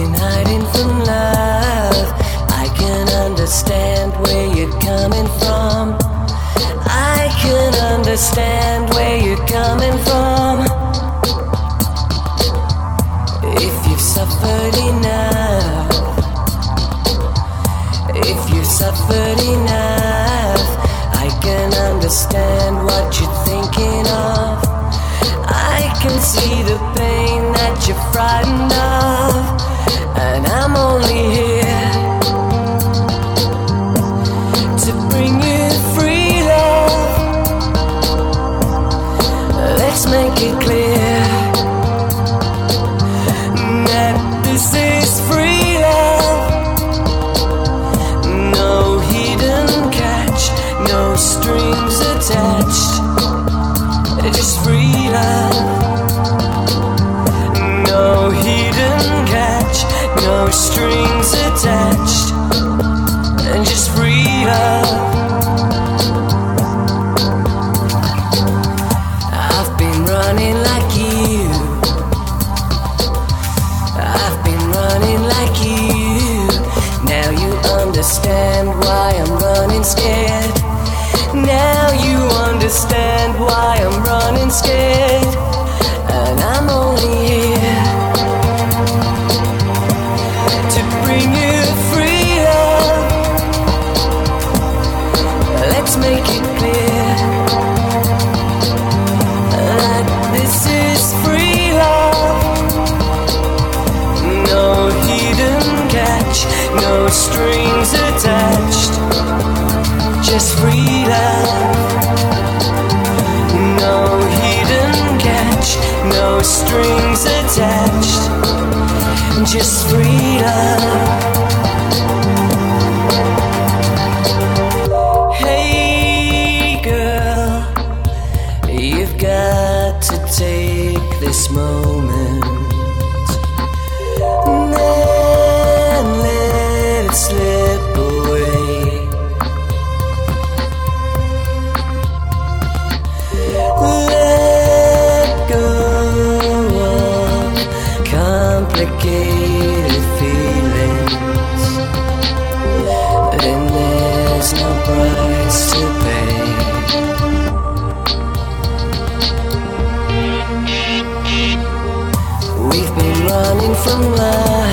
been hiding from love. I can understand where you're coming from. I can understand where you're coming from. If you've suffered enough, if you've suffered enough, I can understand what you're thinking of. I can see the pain that you're frightened of, and I'm only here to bring you free love. Let's make it clear that this is free love. No hidden catch, no strings attached, just free love. No hidden catch, no strings attached, and just free love. I've been running like you, I've been running like you. Now you understand why I'm running scared. Now you understand why I'm running scared. And I'm only here to bring you free love. Let's make it clear that this is free love. No hidden catch, no strings attached, just free love. No hidden catch, no strings attached, just free love. Hey girl, you've got to take this moment and then let it slip away. Let go of complicated feelings, then there's no price to pay. We've been running from love.